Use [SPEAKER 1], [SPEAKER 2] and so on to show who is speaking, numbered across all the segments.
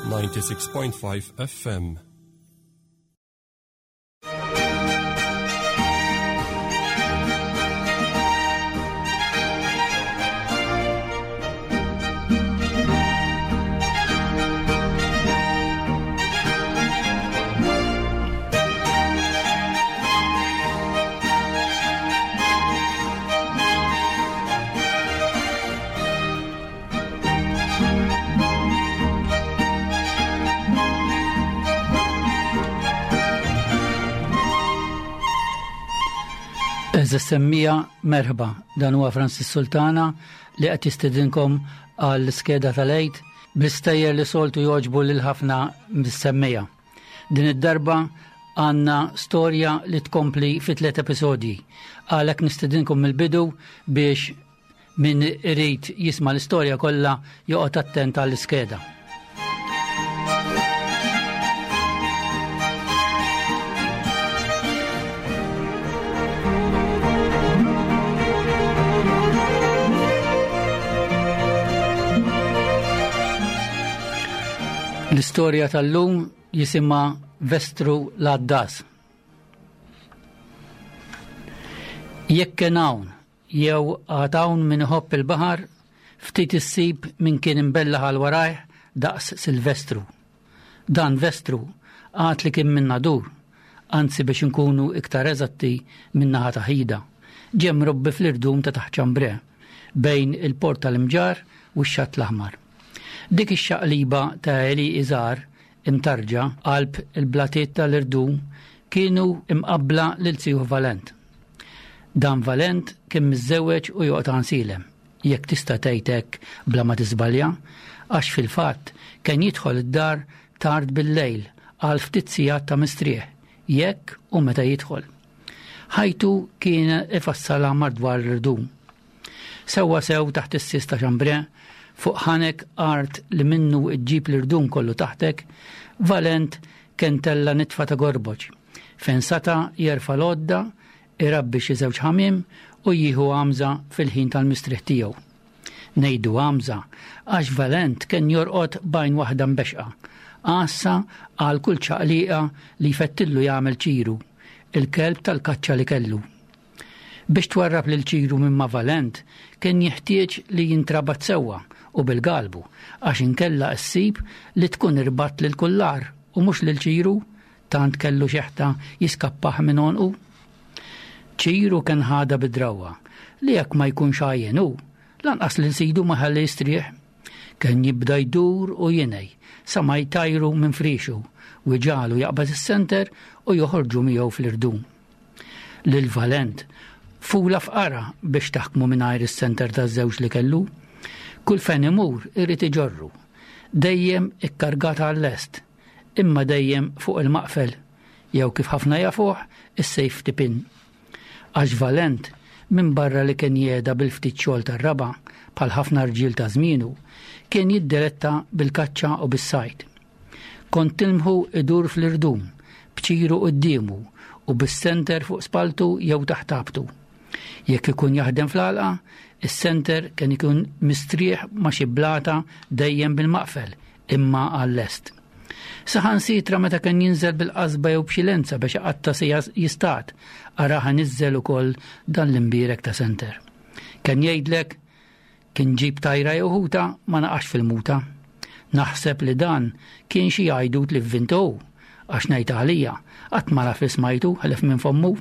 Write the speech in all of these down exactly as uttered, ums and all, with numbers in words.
[SPEAKER 1] ninety-six point five F M.
[SPEAKER 2] Semmija merħba, dan huwa Francis Sultana li qed jistedinkom għall skeda tal-għid bl-istejjer li soltu joġbu lil ħafna mis-semmija. Din id-darba għandna storja li tkompli fi tliet episodji. Għalhekk nistedinkom mill-bidu biex min irid jisma' l-istorja kollha joqgħod attent għall-iskeda. L-istorja tal-lum jisimha Vestru l-Għaddas. Jekk kien hawn jew għad hawn min iħobb il-baħar, ftit issib min kien imbellaħ għal warajh daqs Silvestru. Dan Vestru għad li kien minna dur, anzi biex inkunu iktar eżatti minnaħa ta' ħida, ġie mrobbi fl-irdum ta' taħt Ċambre bejn il-Port tal-Imġar u x-Xatt l-Aħmar. Dik ix-xaqliba ta' Eli Iżgħar imtarġa qalb il-blatiet tal-irdum kienu imqabbla lil Sieħu Valent. Dan Valent kien miżżewweġ u joqgħod ansilem, jekk tista' tgħid hekk bla ma tiżbalja, għax fil-fatt kien jidħol id-dar tard bil-lejl għal ftit sigħat ta' mistrieħ, jekk u meta jidħol. Ħajtu kien ifassala madwar l-irdum. Sewwa sew taħt is-sis ta' Ċambre fuq ħanek art li minnu iġġib l-irdum kollu taħtek, Valent kien tella nitfa ta' gorboġ, fejn sata jerfa' l-għodda, irabbi xi żewġ ħamiem u jieħu għamża fil-ħin tal-mistrieħ tiegħu. Ngħidu għamża għax Valent kien jorqod bajn waħda mbexqa, għassa għal kull ċaqliqa li jfettillu jagħmel ċiru, il-kelb tal-kaċċa li kellu. Biex twarrab lil ċiru minn ma' Valent kien jeħtieġ li jintrabat sewwa u bil-galbu, għax inkella ssib li tkun irbatt lil kullar u mhux lil ċiru, tant kellu xeħta jiskappaħ minn onqu. Ċiru kien ħada bid-drawwa li jekk ma jkunx għajjen hu, lanqas lil sidu ma ħalli jistrieħ. Kien jibda jdur u jinej sa ma jtajru minn friexu u ġalu jaqbad is-senter u joħorġu miegħu fl-irdum. Lil Valent fula fqara biex taħkmu mingħajr is-senter taż-żewġ li kellu. Kull fejn imur irid iġorru, dejjem ikkargata għall-lest, imma dejjem fuq il-maqfel, jew kif ħafna jafuh is-sejf tipin. Għax Valent minn barra li kien jieda bil-ftit xogħol tar-raba bħal ħafna rġiel ta' żmienu, kien jiddiretta bil-kaċċa u bis-sajd. Kont tilmħu idur fl-irdum, b'ċiru qudiemu u bis-senter fuq spaltu jew taħt tabtu. Jekk ikun jaħdem fl-għalqa, is-senter kien ikun mistrieħ ma' xi blata dejjem bil-maqfel, imma għall-lest. Saħansitra meta kien jinżel bil-qasba jew b'xilenza biex qatta se jistat, araħa niżżel ukoll dan l-imbierek ta' senter. Kien jgħidlek kien ġib tajra jew ħuta ma naqax fil-muta. Naħseb li dan kien xi għajdut li vvintu, għax ngħid għalija qatt ma naf ismajtu ħelef minn fommu.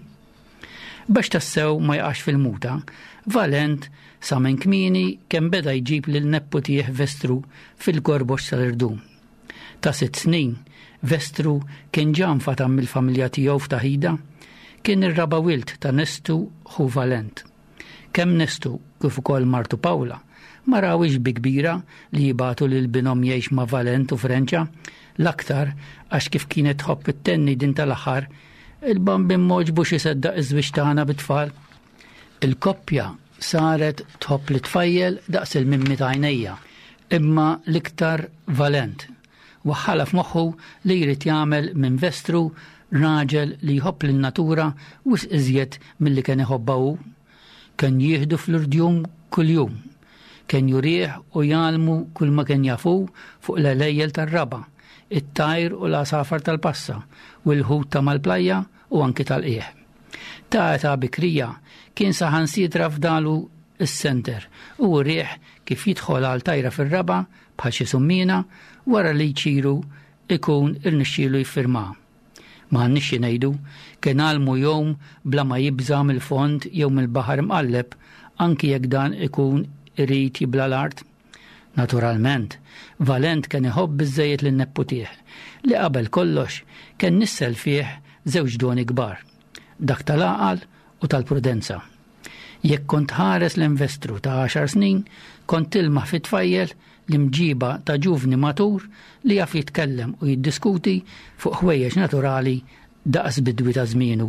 [SPEAKER 2] Biex tassew ma jaqax fil-muta, Valent sa minn kmieni kemm beda jġib lil nepputih Vestru fil-gorbox tal-irdum. Ta' sitt snin, Vestru kien ġa nfatam mill-familja tiegħu f'Taħida, kien ir-raba' wild ta' Nestu ħu Valent. Kemm Nestu kif ukoll martu Pawla ma rawix bi kbira li jibatu lil binom jgħix ma' Valent u Frenċa, l-aktar għax kif kienet tħobb it-tenni din tal-aħħar il-bambin moġbu xiseddaq iż-żwieġ tagħna bit-tfal. Il-koppja saret tħobb li tfajjel daqs il-mimmi ta' għajnejja, imma l-iktar Valent. Waħħala f'moħħu li jrid jagħmel minn Vestru raġel li jħobb lin-natura wis iżjed milli kien iħobba hu. Kien jieħdu fl-irdjum kuljum. kien jurieħ u jgħalmu kull ma kien jafu fuq l-lejjel tar-raba, it-tajr u l-asafar tal-passa u l-ħut ta' mal-plajja u anki tal-qieħ. Ta' ta' bikrija kien saħansitra f'dalu is-senter u rieħ kif jidħol għal tajra fir-raba bħal xi summina wara li jċiru ikun irnexxielu jiffirma. Ma nixxi ngħidu kien għalmu jowm bla ma jibża mill-fond jew mill-baħar mqalleb anki jekk dan ikun irid jibla l-art. Naturalment, Valent kien iħobb biżżejjed lin-neppu tiegħu li qabel kollox kien nissel fih żewġ doni kbar, dak tal-għaqal u tal-prudenza. Jekk kont ħares l-investru ta' għaxar snin, kont tilma' fit-tfajjel l-imġiba ta' ġuvni matur li jaf jitkellem u jiddiskuti fuq ħwejjeġ naturali daqs bidwi ta' żmienu.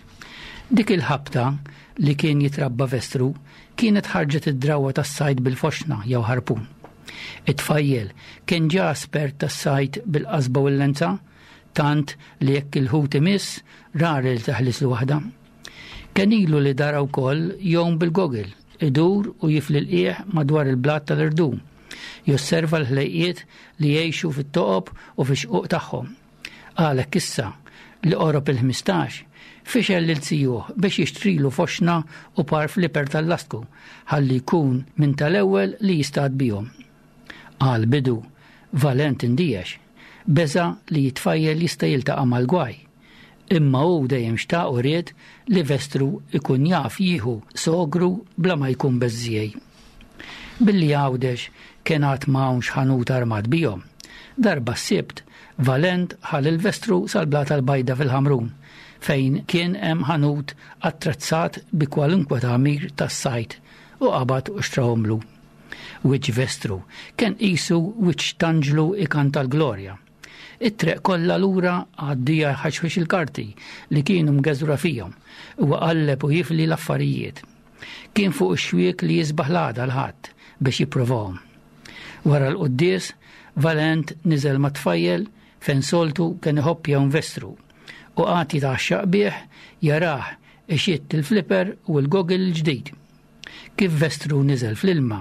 [SPEAKER 2] Dik il-ħabta li kien jitrabba Vestru kienet ħarġet id-drawwa tas-sajd bil-foxna jew ħarpun. It-tfajjel kien ġa espert tas-sajd bil-qasba u l-lenza, tant li jekk il-ħut imiss rar li teħlis waħda. Kien ilu li dara wkoll jowm bil-gogil, idur u jifli l-qieħ madwar il-blat tal-irdum, josserva l-ħlejqiet li jgħixu fit-toqob u fix-xquq tagħhom. Għalhekk issa li qorob il-ħmistax fixel lil sijuh biex jixtrilu foxna u par fliper tal-lastku ħalli jkun minn tal-ewwel li jistad bihom. Għal bidu Valent indiex beża li jitfajjel jista' jiltaqa' mal-gwaj, imma hu dejjem xtaq u ried li Vestru ikun jaf jieħu sogru bla ma jkun beżżiej. Billi għawdex kien għad m'hawnx ħanut armat bihom. Darba s-sibt Valent ħall il-Vestru sal-blat tal-bajda fil-Ħamrun, fejn kien hemm ħanut attrezzat bi kwalunkwe tagħmir tas-sajt u qabad u xtrahomlu. Wiċċ Vestru kien qisu wiċċ Tanġlu ikan tal-Glorja. It-treq kollha lura għaddija ħaxfix il-karti li kienu mgeżura fihom u qalleb u jifli l-affarijiet. Kien fuq ix-xwiek li jisbaħ l-għada l-ħadd biex jipprovahom. Wara l-quddies Valent niżel ma' tfajjel fejn soltu kien iħobb jew Vestru u qagħad jitaxxaq bih jarah ixitt il-flipper u l-gogil l-ġdid. Kif Vestru niżel fl-ilma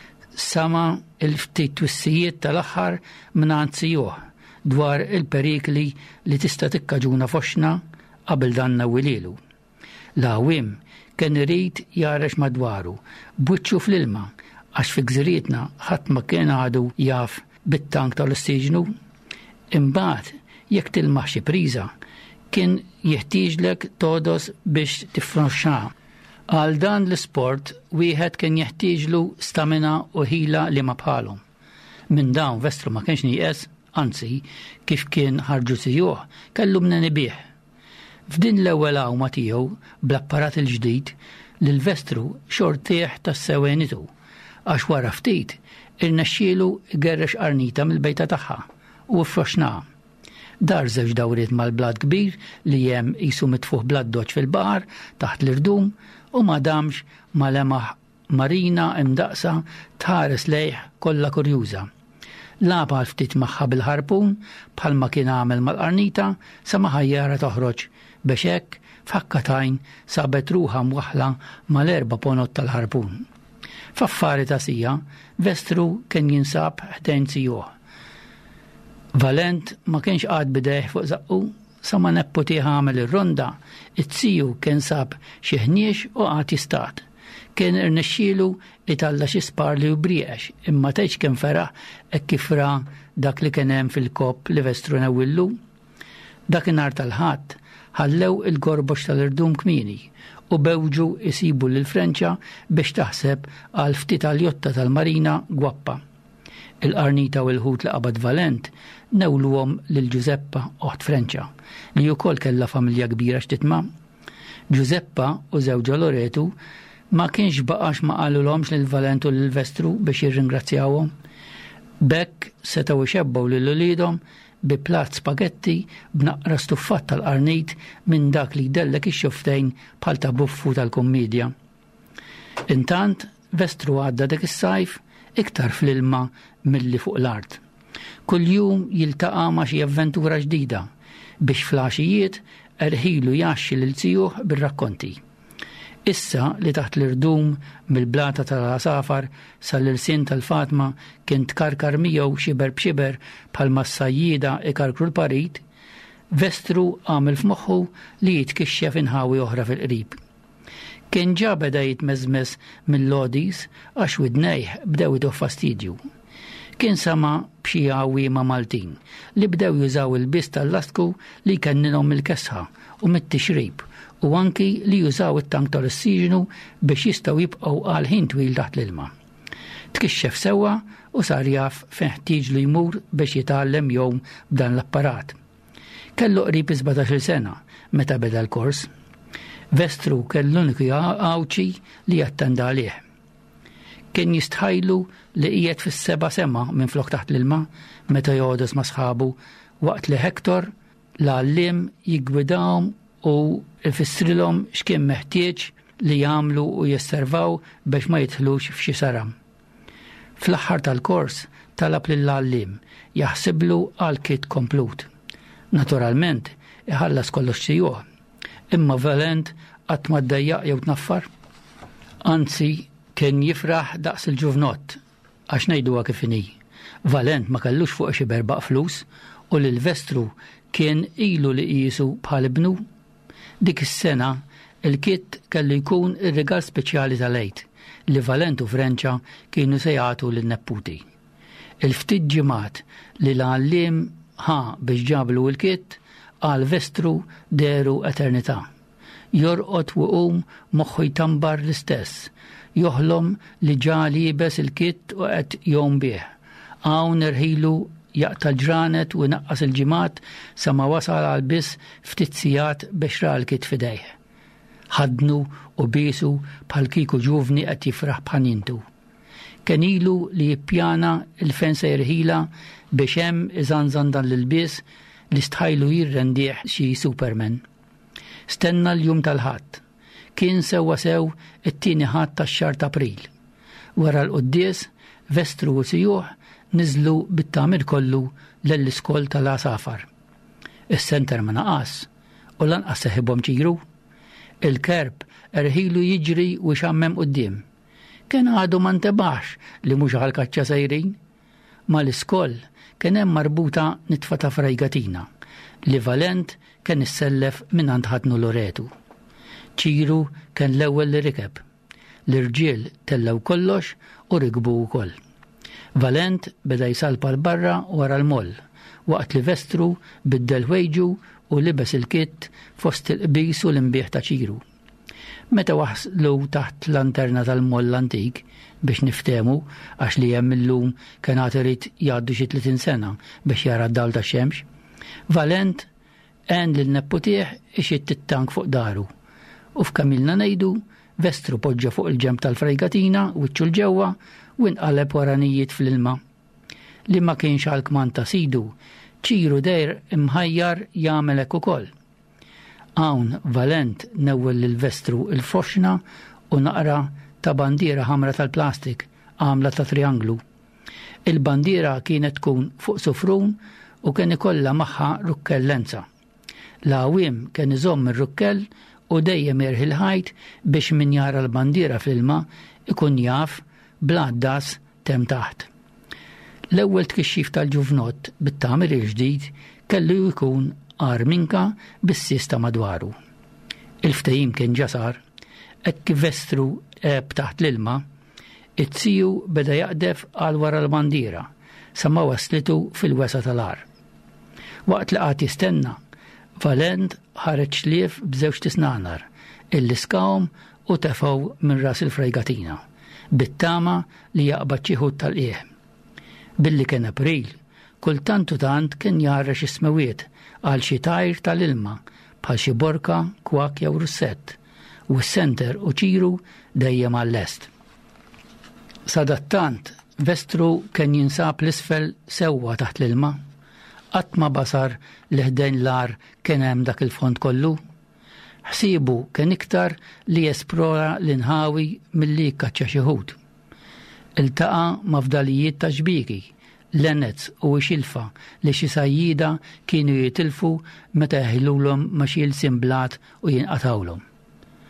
[SPEAKER 2] sama il-ftit twissijiet tal-aħħar mingħand sijuh dwar il-perikli li tista' tikkaġuna foxna qabel danna wilielu. L-għawim kien irid jarex madwaru b'wiċċu fl-ilma għax fi gżirietna ħadd ma kien għadu jaf bit-tank tal-ossiġnu. Imbagħad jekk tilmaħ xi priża kien jeħtieġlek todos biex tiffnoxxaha. Għal dan l-isport wieħed kien jeħtieġlu stamina u ħila li ma bħalhom. Minn dawn Vestru ma kienx nieqes, anzi kif kien ħarġu sijuh kellu mneni bih. F'din l-ewwel għawma tiegħu bl-apparat il-ġdid li l-Vestru xortieħ tas-sewenitu għax wara ftit irnexxielu igerrex qarnita mill-bejta tagħha u froxnaha. Dar żewġ dawriet mal-blad kbir li hemm qisu mitfuħ blad doċ fil-baħar taħt l-irdum u ma damx ma lemaħ marina imdaqsa tħares lejh kollha kurjuża. Laba ftit magħha bil-ħarpun bħalma kien għamel mal-qarnita sa ma ħajjara toħroġ biex hekk f'ħakkatajn sabet ruħha mwaħħla mal-erba' ponot tal-ħarpun. F'affari ta' sija Vestru kien jinsab ħdejn sijuh. Valent ma kienx qagħad bidejh fuq zaqqu sa ma neppu tieħu għamel ir-ronda, it-siju kien sab xi ħniex u qagħad jistat. Kien irnexxielu italla xi sparli u brieqex, imma tgħidx kien feraħ hekk kif ra dak li kien hemm fil-kopp li Vestru nawillu. Dakinhar tal-ħadd ħallew il-gorbox tal-irdum kmieni u bewġu isibu lill-Frenċa biex taħseb għal ftit għal-jotta tal-marina gwappa. Il-qarnita u l-ħut li qabad Valent nawluhom lil Giuseppa oħt Frenċa li wkoll kellha familja kbira x'titma'. Giuseppa u żewġa Loretu ma kienx baqax ma qalulhomx lil Valent u lil Vestru biex jirringrazzjawhom. Bekk setgħu ixebbgħu lil uliedhom bi plat spagetti b'naqra stuffat tal-qarnit minn dak li jdellek ix-xuftejn bħal ta' buffu tal-kummedja. Intant Vestru għadda dik is-sajf iktar fl-ilma milli fuq l-art. Kuljum jiltaqa' ma' xi avventura ġdida biex flaxijiet erħilu jaxxi lil sijuh bir-rakkonti. Issa li taħt l-irdum mill-blata tal-Asafar sal-irsien tal-Fatma kien tkarkar miegħu xiber b'xiber bħalma s-sajjieda ikarkru l-parid, Vestru għamel f'moħħu li jitkixxef inħawi oħra fil-qrib. Kien ġa beda jitmeżmez mill-lodis għax widnejh bdew iduh fastidju. Kien sama b'xi għawwiema Maltin li bdew jużaw il-biss tal-lastku li kenninhom mill-kesħa u mit-tixrib u anki li jużaw it-tank tal-ossiġenu biex jistgħu jibqgħu għal ħin twil taħt l-ilma. Tkixxef sewwa u sar jaf fejn ħtieġ li jmur biex jitgħallem jowm b'dan l-apparat. Kellu qrib sebgħet-il sena meta beda l-kors. Vestru kellu l-uniku għawċi li jattenda għalih. Kien jistħajlu li qiegħed fis-seba' sema minn flok taħt l-ilma meta jgħodus ma' sħabu waqt li Hektor l-għalliem jiggwidawhom u ifissrilhom x'kien meħtieġ li jagħmlu u jisservaw biex ma jidħlux f'xi saram. Fl-aħħar tal-kors talab lill-għalliem jaħsiblu għal kit komplut. Naturalment iħallas kollox tiegħu. Imma Valent qatt ma ddejjaq jew tnaffar. Anzi, kien jifraħ daqs il-ġuvnott għax ngħiduha kif inhi. Valent ma kellux fuq xi berbaq flus u lil Vestru kien ilu li qisu bħal ibnu. Dik is-sena il-kit kellu jkun ir-rigal speċjali tal-għid li Valent u Frenċa kienu se jagħtu lin-nepputi. Il-ftit ġimgħat li l-għalliem ħa biex ġablu l-kit għal Vestru deru eternità. Jorqod u qum moħħu jtambar l-istess. Joħlom li ġali jibes il-kit u qed jom bih. Hawn irħilu jaqta l-ġranet u naqqas il-ġimgħat sa ma wasal għal biss ftit sigħat biex ra l-kit fidejh. Ħadnu u bisu bħal kieku ġuvni qed jifraħ bħanintu. Kien ilu li jippjana il-fejn se jirħila biex hemm iżanżan dan l-ilbies li stħajlu jirrendih xi Superman. Stenna l-jum tal-ħadd. Kien sewwa sew it-tieni ħadd tax-xahar ta' April. Wara l-quddies, Vestru u Sjuħ niżlu bit-tagħmir kollu lill-iskol tal-Asafar. Is-senter ma naqas u lanqas seħibhom ċiru. Il-kerb erħilu jiġri u xammem quddiem. Kien għadu ma ntebaħx li mhux għall-kaċċa sejrin. Ma l-iskoll kien hemm marbuta nitfa ta' frejgatina li Valent kien issellef minn għand ħadnu Loretu. ċiru kien l-ewwel li rikeb. L-irġiel tellew kollox u rikbu wkoll. Valent beda jsalpa l-barra wara l-moll waqt li Vestru biddel ħwejġu u libes il-kit fost il-qbis u l-imbieħ ta' ċiru. Meta waħslu taħt lanterna tal-moll antik biex niftemu għax li hemm illum kien għad irid jgħaddu xi tletin sena biex jara d-dal tax-xemx, Valent għen lil-nepputih ixid it-tank fuq daru. U f'kamilna ngħidu, Vestru poġġa fuq il-ġemp tal-frejgatina wiċċu l-ġewwa u nqaleb waranijiet fl-ilma. Li ma kienx għall-kman ta' sidu, ċiru dejr imħajjar jagħmel hekk ukoll. Hawn Valent newwel lil Vestru il-foxna u naqra ta' bandiera ħamra tal-plastik għamla ta' trianglu. Il-bandiera kienet tkun fuq sufrun u kien ikollha magħha rukkellenza. L-għawiem kien iżomm ir-rukkell u dejjem jerħi l-ħajt biex min jara l-bandiera fl-ilma ikun jaf bla das tem taħt. L-ewwel tkixxif tal-ġuvnott bit-tagħmir il-ġdid kellu jkun arminka bis-sista madwaru. Il-ftehim kien ġasar, hekk kif Vestru qeb taħt l-ilma, it-siju beda jaqdef għal wara l-bandiera sa ma waslitu fil-wesa tal-ar. Waqt li qagħd jistenna, Valent ħareġ lief b'żewġ tisnanar illi skawhom u tefgħu minn ras il-frejgatina bit-tama li jaqbad xi ħud tal-qiegħ. Billi kien April, kultant u tant kien jarrex ismewiet għal xi tajr tal-ilma bħal xi borka, kwak jew russett u s-senter u ċiru dejjem għall-est. Sadattant Vestru kien jinsab l-isfel sewwa taħt l-ilma. Qatt ma basar li ħdejn l-ar kien hemm dak il-fond kollu. Ħsiebu kien iktar li jesplora l-inħawi milli jikkaċċa xi ħud. Iltaqa' ma' fdalijiet ta' xbiki, lenets u xilfa li xi sajjida kienu jitilfu meta jeħilulhom ma' xi simblat u jinqatawlhom.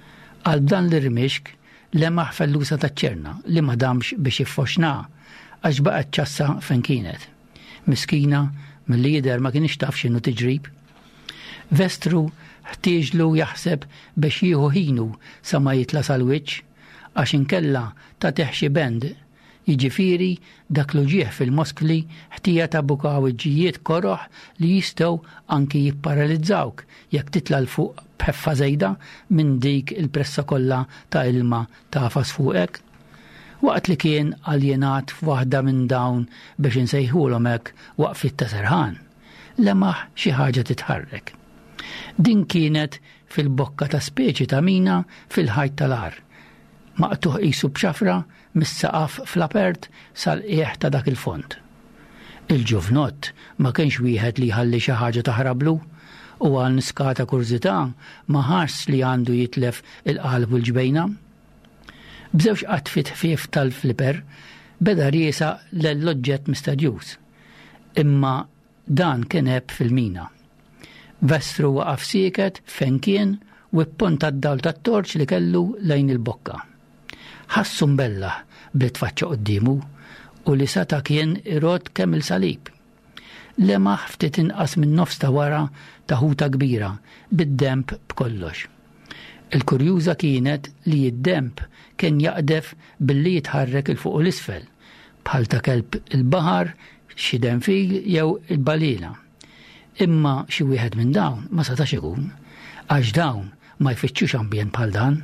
[SPEAKER 2] Għal dan l-rimixk lemaħ fellusa taċ-ċerna li ma damx biex jiffoxna għax baqgħet ċassa fejn kienet. Miskina milli jidher ma kienx taf x'inhu tiġrib. Vestru ħtieġlu jaħseb biex jieħu ħinu sa ma jitla sal-wiċċ għax inkella ta' teħxi bend. Jiġifieri dak lu ġieħ fil-moskli ħtija ta' bukaw iġġijiet koroħ li jistgħu anki jipparalizzawk jekk titla' l fuq b'ħeffa żejda minn dik il-pressa kollha ta' ilma tafas fuqek. Waqt li kien aljenat f'waħda minn dawn biex insejħulhom hekk waqfit ta' serħan, lemaħ xi ħaġa titħarrek. Din kienet fil-bokka ta' speċi ta' mina fil-ħajt tal-ar. Maqtuħ qisu b'xafra mis-saqaf fl-apert sal-qiegħ ta' dak il-font. Il-ġuvnott ma kienx wieħed li jħalli xi ħaġa taħrablu u għal niskata kurzità ma ħass li għandu jitlef il-qalb u l-ġbejna. B'żewġ qatfit ħfief tal-fliper beda riesa l-oġġett mistadjuż. Imma dan kien heb fil-mina. Vestru waqaf sieket fejn kien u pponta d-dawl tat-torċ li kellu lejn il-bokka. Ħassu mbella blit faċċa qoddimu u li sata kien irod kemm il-salib. Lemaħ ftit inqas minn nofs ta' wara ta' ħuta kbira bid-demp b'kollox. Il-kurjuża kienet li id-demp kien jaqdef billi jitħarrek il fuq u l-isfel bħal ta' kelb il-baħar, xi denfil jew il-balina. Imma xi wieħed minn dawn ma setax ikun għax dawn ma jfittxux ambjent bħal dan.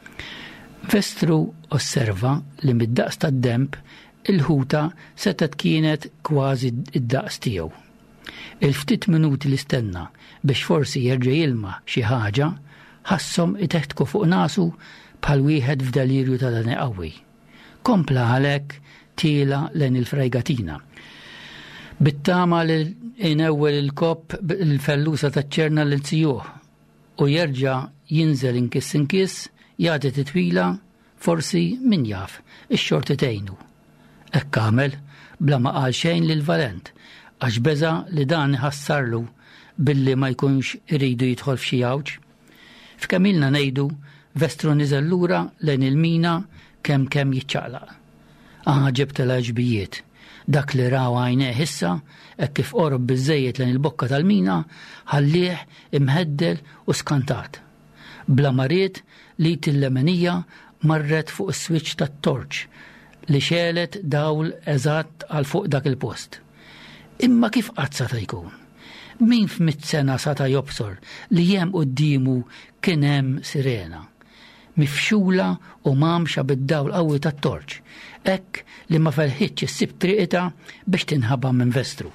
[SPEAKER 2] Vestru osserva li mid-daqs tad-demp il-ħuta setet kienet kważi id-daqs tiegħu. Il-ftit minuti li stenna biex forsi jerġa' jilma xi ħaġa ħasshom iteħtku fuq nasu bħal wieħed f'delirju ta' dan qawwi. Kompla għalhekk tiela lejn il-frejgatina. Bittama li inewwel il-kopp il-fellusa taċ-ċerna lil sjuħ u jerġa' jinżel inkiss inkiss jagħti titwila forsi min jaf ix-xorti tgħinu. Hekk għamel bla ma qal xejn lil Valent għax beża li dan iħassarlu billi ma jkunx iridu jidħol f'xi għawġ. F'kemm ilna ngħidu Vestru niżel lura lejn il-mina kemm kemm jiċċaqlaq. Aħna ġibt l-ġbijiet. Dak li raw għajnejh issa hekk kif qorob biżżejjed lejn il-bokka tal-mina ħallih imħeddel u skantat. Bla mariet li til-lemenija marret fuq is-switch tat-torċ li xelet dawl eżatt għal fuq dak il-post. Imma kif qatt seta' jkun? Min f'mitt sena seta' jobsor li hemm qudiemu kien hemm sirena mifxula u mamxa bid-dawl qawwi tat-torċ, hekk li ma felħitx issib triqita biex tinħabba minn Vestru.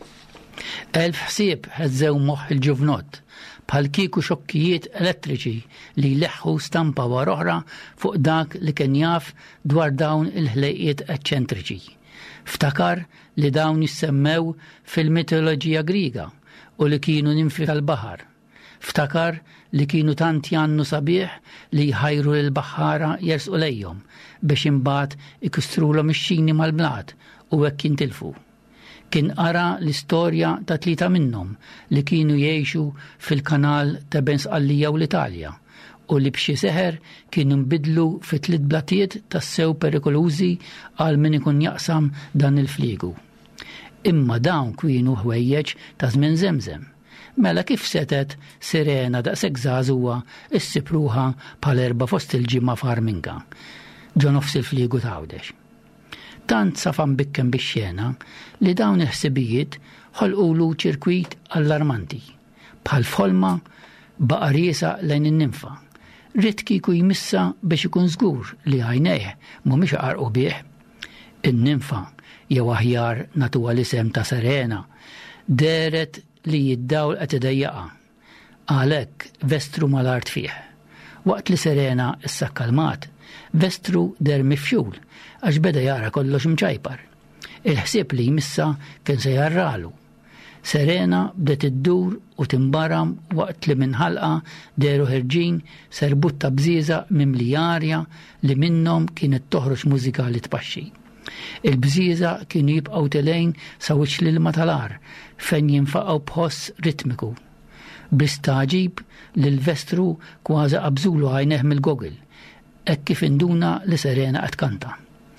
[SPEAKER 2] Elf ħsieb ħeżew moħħ il-ġuvnott bħal kieku xokkijiet elettriċi li leħħu stampa wara oħra fuq dak li kien jaf dwar dawn il-ħlejqiet eċċentriċi. Ftakar li dawn jissemmew fil-mitoloġija Griega u li kienu nimfi tal-baħar. Ftakar li kienu tant jannu sabiħ li jħajru l-baħħara jersqu lejhom biex imbagħad ikustrulhom ix-xini mal-blat u hekk jintilfu. Kien qara l-istorja ta' tlieta minnhom li kienu jgħixu fil-kanal ta' bejn Sqallija u l-Italja u li b'xi seħer kienu nbidlu fi tliet blatijiet tas-sew perikolużi għal min ikun jaqsam dan il-fliegu. Imma dawn kienu ħwejjeġ ta' żmien Żemżem. Mela kif setet sirena daqshekk żagħżugħa issib ruħha bħal erba' fost il-ġimgħa f'Arminga, ġo nofs il-fliegu ta' Għawdex. Tant safan bikken bix-xena li dawn il-ħsibijiet ħolqulu ċirkwit allarmanti bħal f'ħolma baqa' riesa lejn in-ninfa. Rid kieku jmissa biex ikun żgur li għajnejh mhumiex għarqu bih. In-ninfa jew aħjar natuha l-isem ta' Serena deret li jiddawl qed idejjaqa. Għalhekk Vestru mal-art fih. Waqt li Serena issa kkalmat, Vestru der mifxul għax beda jara kollox mċajpar. Il-ħsieb li jmissa kien se jarralu. Serena bdet iddur u timbaram waqt li minħalqa deru ħerġin serbutta bżiża mimli arja li minnhom kienet toħroġ mużika li tpaxxi. Il-bżiża kienu jibqgħu telejn sa wiċċ l-ilma tal-ar fejn jinfaqgħu bħoss ritmiku. Bistaġib li l-Vestru kważi qabżulu għajneħ mill-gogil, hekk kif induna li Serena qed kanta.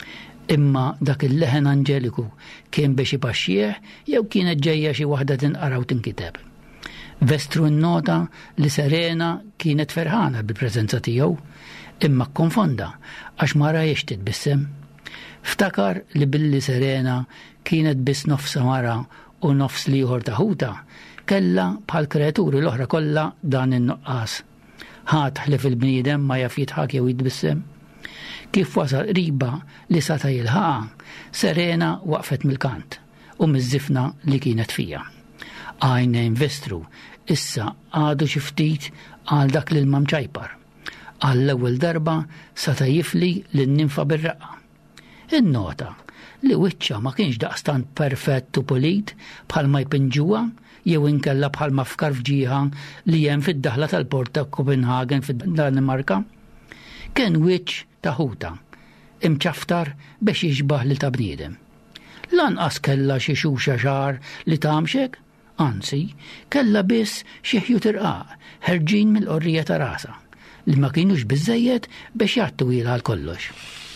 [SPEAKER 2] Imma dak il-leħen Anġeliku kien biex ipaxxieħ jew kienet ġejja xi waħda tinqara u tinkiteb. Vestru nnota li Serena kienet ferħana bil-preżenza tiegħu, imma konfonda għax ma rajiex titbissem. Ftakar li billi Serena kienet biss nofsa mara u nofs liħor taħuta, kella bħal kreaturi l-oħra kollha dan in-nuqqas. Ħadd ħlef il-bniedem ma jaf jitħak jew jitbissem. Kif wasal qriba li sata jilħaqa, Serena waqfet mill-kant u miż-żifna li kienet fija. Għajnejn Vestru issa għadu xi ftit għal dak lil mamċajpar. Għall-ewwel darba sata jifli lin-ninfa bir-raqqa. Innota li wiċċa ma kienx daqstant perfett u pulit bħal ma jpinġuha jew inkella bħal ma fkar fġieħa li hemm fid-daħla tal-port ta' Copenhagen fid-Danimarka. Kien wiċċ taħuta, imċaftar biex jiġbaħ li ta' bniedem. Lanqas kella xi xuxa xar li tamxek, anzi, kella biss xi ħju tirqaq ħerġin mill-qorrija ta' rasa li ma kienux biżejjed biex jgħattu ilha għal kollox.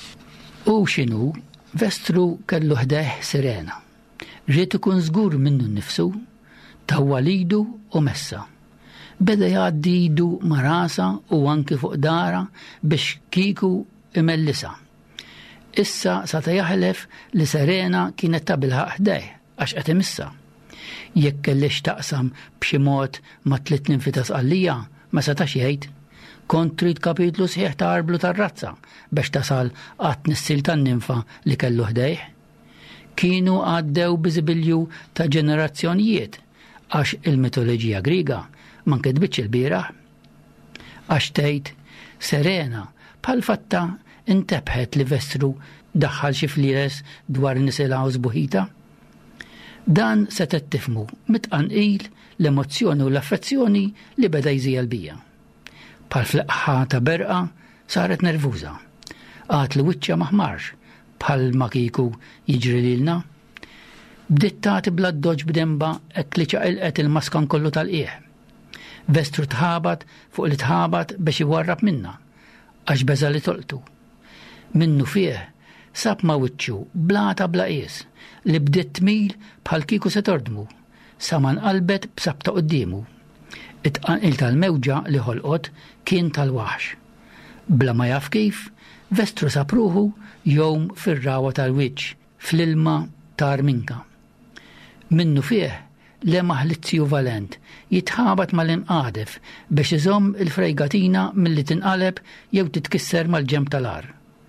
[SPEAKER 2] U x'inhu, Vestru kellu ħdeħ Serena. Rrid ikun żgur minnu nnifsu, tawwa lidu u messa. Beda jgħaddi idu ma' rasa u anki fuq dara biex kieku imellisa. Issa sata jaħlef li Serena kienet ta' bilħaq ħdeħ għax qed imissa. Jekk kellix taqsam b'xi mod ma' tliet ninfi ta' sqallija ma setax jgħid. Kont trid kapitlu sħiħ ta' arblu tar-razza biex tasal qatt nissil tan-ninfa li kellu ħdejh. Kienu għaddew biżibilju ta' ġenerazzjonijiet għax il-mitoloġija Griega ma nkedbitx il-bieraħ. Għax tgħid Serena bħal fatta intebħet li Vestru daħħal xi flies dwar nisilha u sbuħita. Dan se tifhmu mitqanqil l-emozzjoni u l-affezzjoni li beda jżijel bija. Bħal fl-qħa ta' berqa saret nervuża. Għat li wiċċa maħmarx bħal ma kieku jiġri lilna. Bdiet tagħti bla d-doġġ b'demba hekk li ċaqilqet il-maskan kollu tal-qiegħ. Vestru tħabat fuq li tħabat biex iwarrab minna għax beża li tolqtu. Minnu fih sab ma' wiċċu blata bla qies li bdiet tmil bħal kieku se tordmu sa ma nqalbet b'sabta qudiemu. It-tqanqil tal-mewġa li ħolqot kien tal-waħx. Bla ma jaf kif, Vestru sapruħu jowm fir-rawa tal-wiċċ fl-ilma ta' Arminka. Minnu fih lemaħ Lizzju Valent jitħabat mal-imqadef biex iżomm il-frejgatina milli tinqaleb jew titkisser mal-ġemp tal-ar.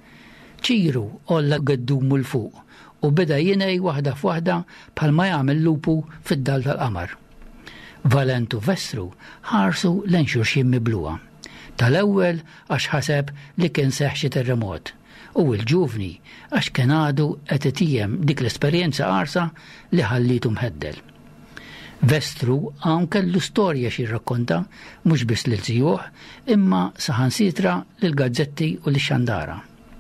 [SPEAKER 2] ċiru olla għeddumu l-fuq u beda jinej waħda f'waħda bħalma jagħmel lupu fid-dal tal-qamar. Valent u Vestru ħarsu lejn xulxin mibluha. Tal-ewwel għax ħaseb li kien seħħ xi terremot u l-ġuvni għax kien għadu qed itiem dik l-esperjenza qarsa li ħallitu mħeddel. Vestru hawn kellu storja xi rrakkonta mhux biss lil żjuħ imma saħansitra lill-gazzetti u lix-xandara.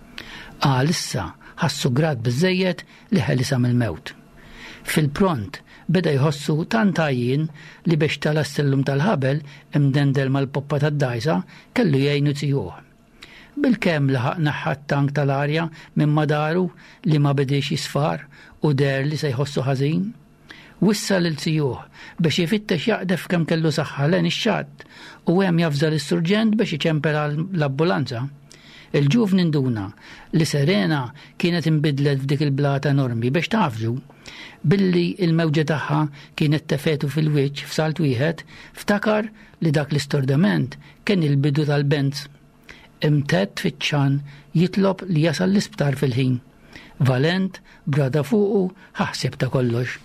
[SPEAKER 2] Qal issa ħassu grad biżżejjed li ħelisa mill-mewt. Fil-pront beda jħossu tant għajjin li biex tal-assellum tal-ħabel imdendel mal-poppa tad-dajsa kellu jgħinu tzjuħ. Bil-kem laħaq naħħat tank tal-arja minn madaru li ma bediex jisfar u der li se jħossu ħażin. Wissa l-tzjuħ biex jifittex jaqdef kemm kellu saħħa len ix-xatt u hemm jafżal is-surġent biex iċempel l-ambulanza. Il-ġuf ninduna li Serena kienet imbidlet f'dik il-blata enormi biex tafġu billi il-mewġa tagħha kienet tefetu fil-wiċċ f'salt wieħed ftakar li dak l-istordament kien il-bidu tal-Benz. Imtett fiċ-ċan jitlob li jasal l-isptar fil-ħin. Valent brada fuqu ħaħseb ta' kollox.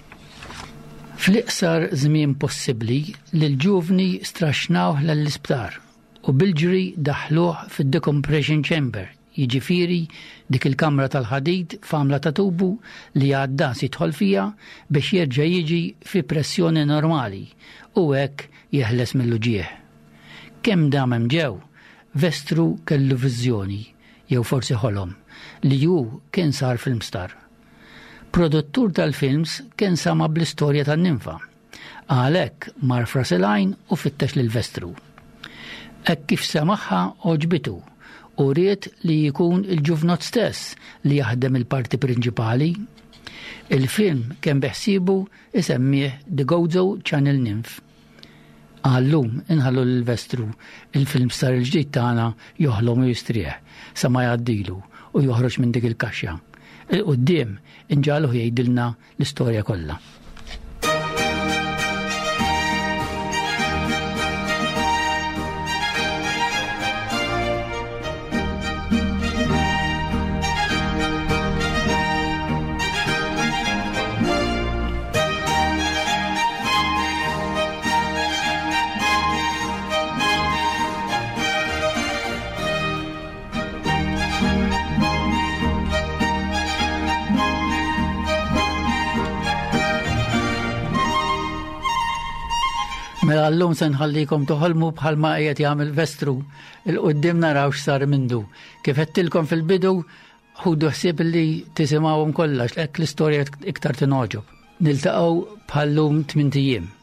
[SPEAKER 2] Fl-iqsar żmien possibbli li l-ġuvni straxnawh l-isptar u bil-ġri daħluh fid-decompression chamber, jiġifieri dik il-kamra tal-ħadid famla ta' tubu li għadda sitħol fija biex jerġa' jiġi fi pressjoni normali u hekk jeħles mill-ġieħ. Kemm damem ġew, Vestru kellu viżjoni, jew forsi ħolom, li ju kien sar film star. Produttur tal-films kien sama bl-istorja tan-ninfa. Għalhekk mar f'ras il-għajn u fittex lill-vestru. Hekk kif semaħħa oġbitu u ried li jkun il-ġuvnot stess li jaħdem il-parti prinċipali. Il-film kemm beħsibu isemmih The Gozo Channel Nymph. Għallum inħallu l-vestru il-film star il-ġdid tagħna joħlom u jistrieħ sa ma jgħaddilu u joħroġ minn dik il-kaxxa. Il-qudiem inġalu jgħidilna l-istorja kollha. Mela għallum se nħallikom toħolmu bħalma qiegħed jagħmel vestru il-qudiem naraw x'sar mindu. Kif qedtilkom fil-bidu ħudu ħsieb li tisimgħuhom kollha hekk l-istorja iktar tingħoġob. Niltaqgħu bħallum tmien ijiem.